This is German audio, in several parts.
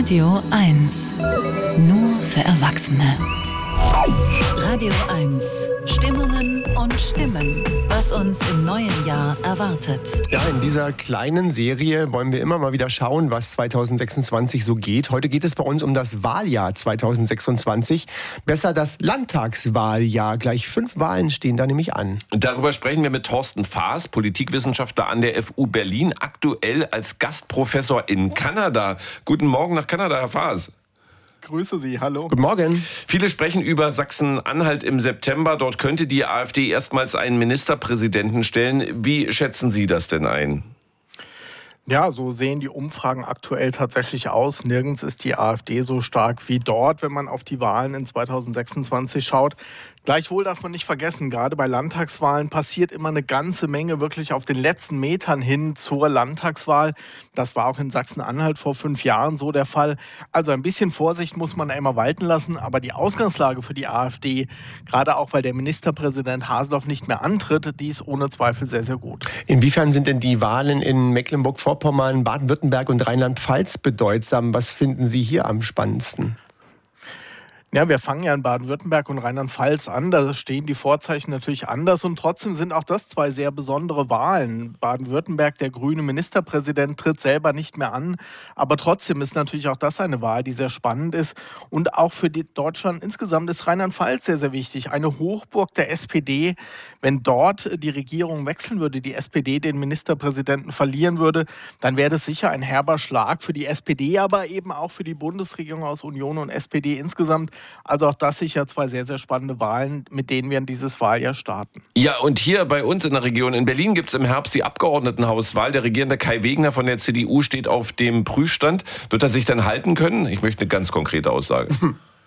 Radio 1. Nur für Erwachsene. Radio 1. Stimmungen und Stimmen. Was uns im neuen Jahr erwartet. Ja, in dieser kleinen Serie wollen wir immer mal wieder schauen, was 2026 so geht. Heute geht es bei uns um das Wahljahr 2026. Besser das Landtagswahljahr. Gleich 5 Wahlen stehen da nämlich an. Darüber sprechen wir mit Thorsten Faas, Politikwissenschaftler an der FU Berlin, aktuell als Gastprofessor in Kanada. Guten Morgen nach Kanada, Herr Faas. Grüße Sie, hallo. Guten Morgen. Viele sprechen über Sachsen-Anhalt im September. Dort könnte die AfD erstmals einen Ministerpräsidenten stellen. Wie schätzen Sie das denn ein? Ja, so sehen die Umfragen aktuell tatsächlich aus. Nirgends ist die AfD so stark wie dort, wenn man auf die Wahlen in 2026 schaut. Gleichwohl darf man nicht vergessen, gerade bei Landtagswahlen passiert immer eine ganze Menge wirklich auf den letzten Metern hin zur Landtagswahl. Das war auch in Sachsen-Anhalt vor 5 Jahren so der Fall. Also ein bisschen Vorsicht muss man da immer walten lassen. Aber die Ausgangslage für die AfD, gerade auch weil der Ministerpräsident Haseloff nicht mehr antritt, die ist ohne Zweifel sehr, sehr gut. Inwiefern sind denn die Wahlen in Mecklenburg-Vorpommern, Baden-Württemberg und Rheinland-Pfalz bedeutsam? Was finden Sie hier am spannendsten? Ja, wir fangen ja in Baden-Württemberg und Rheinland-Pfalz an. Da stehen die Vorzeichen natürlich anders. Und trotzdem sind auch das 2 sehr besondere Wahlen. Baden-Württemberg, der grüne Ministerpräsident, tritt selber nicht mehr an. Aber trotzdem ist natürlich auch das eine Wahl, die sehr spannend ist. Und auch für Deutschland insgesamt ist Rheinland-Pfalz sehr, sehr wichtig. Eine Hochburg der SPD. Wenn dort die Regierung wechseln würde, die SPD den Ministerpräsidenten verlieren würde, dann wäre das sicher ein herber Schlag für die SPD, aber eben auch für die Bundesregierung aus Union und SPD insgesamt. Also auch das sicher 2 sehr, sehr spannende Wahlen, mit denen wir in dieses Wahljahr starten. Ja, und hier bei uns in der Region in Berlin gibt es im Herbst die Abgeordnetenhauswahl. Der regierende Kai Wegner von der CDU steht auf dem Prüfstand. Wird er sich dann halten können? Ich möchte eine ganz konkrete Aussage.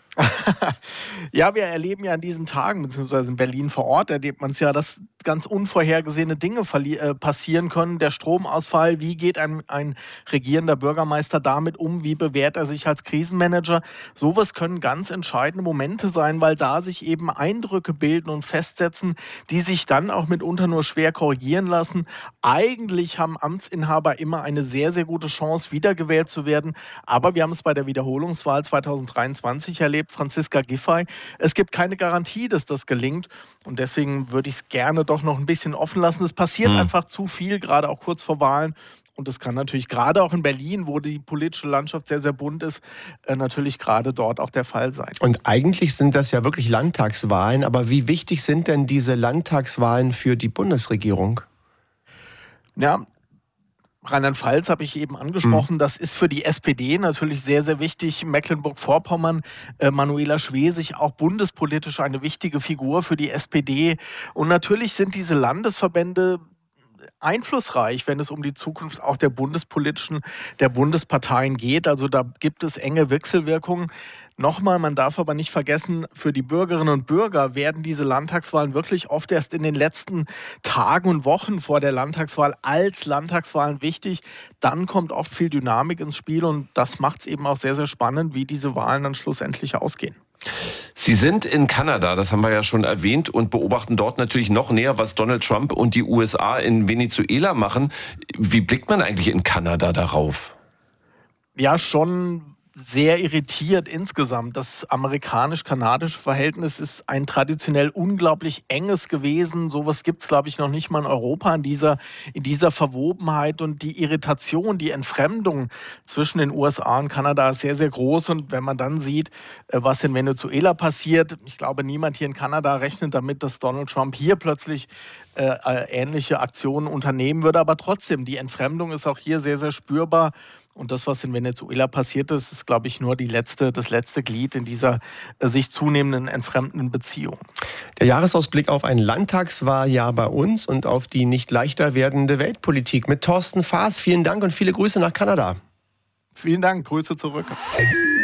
Ja, wir erleben ja an diesen Tagen, beziehungsweise in Berlin vor Ort, erlebt man es ja, dass ganz unvorhergesehene Dinge passieren können. Der Stromausfall, wie geht ein regierender Bürgermeister damit um, wie bewährt er sich als Krisenmanager? Sowas können ganz entscheidende Momente sein, weil da sich eben Eindrücke bilden und festsetzen, die sich dann auch mitunter nur schwer korrigieren lassen. Eigentlich haben Amtsinhaber immer eine sehr, sehr gute Chance, wiedergewählt zu werden. Aber wir haben es bei der Wiederholungswahl 2023 erlebt, Franziska Giffey. Es gibt keine Garantie, dass das gelingt. Und deswegen würde ich es gerne doch noch ein bisschen offen lassen. Es passiert einfach zu viel, gerade auch kurz vor Wahlen. Und das kann natürlich gerade auch in Berlin, wo die politische Landschaft sehr, sehr bunt ist, natürlich gerade dort auch der Fall sein. Und eigentlich sind das ja wirklich Landtagswahlen. Aber wie wichtig sind denn diese Landtagswahlen für die Bundesregierung? Ja, Rheinland-Pfalz habe ich eben angesprochen, das ist für die SPD natürlich sehr, sehr wichtig. Mecklenburg-Vorpommern, Manuela Schwesig, auch bundespolitisch eine wichtige Figur für die SPD. Und natürlich sind diese Landesverbände einflussreich, wenn es um die Zukunft auch der Bundesparteien geht. Also da gibt es enge Wechselwirkungen. Nochmal, man darf aber nicht vergessen, für die Bürgerinnen und Bürger werden diese Landtagswahlen wirklich oft erst in den letzten Tagen und Wochen vor der Landtagswahl als Landtagswahlen wichtig. Dann kommt oft viel Dynamik ins Spiel und das macht es eben auch sehr, sehr spannend, wie diese Wahlen dann schlussendlich ausgehen. Sie sind in Kanada, das haben wir ja schon erwähnt, und beobachten dort natürlich noch näher, was Donald Trump und die USA in Venezuela machen. Wie blickt man eigentlich in Kanada darauf? Ja, schon sehr irritiert insgesamt. Das amerikanisch-kanadische Verhältnis ist ein traditionell unglaublich enges gewesen. Sowas gibt es, glaube ich, noch nicht mal in Europa in dieser Verwobenheit. Und die Irritation, die Entfremdung zwischen den USA und Kanada ist sehr, sehr groß. Und wenn man dann sieht, was in Venezuela passiert, ich glaube, niemand hier in Kanada rechnet damit, dass Donald Trump hier plötzlich ähnliche Aktionen unternehmen würde. Aber trotzdem, die Entfremdung ist auch hier sehr, sehr spürbar. Und das, was in Venezuela passiert ist, ist, glaube ich, nur das letzte Glied in dieser sich zunehmenden entfremdenden Beziehung. Der Jahresausblick auf ein Landtagswahljahr bei uns und auf die nicht leichter werdende Weltpolitik mit Thorsten Faas. Vielen Dank und viele Grüße nach Kanada. Vielen Dank, Grüße zurück.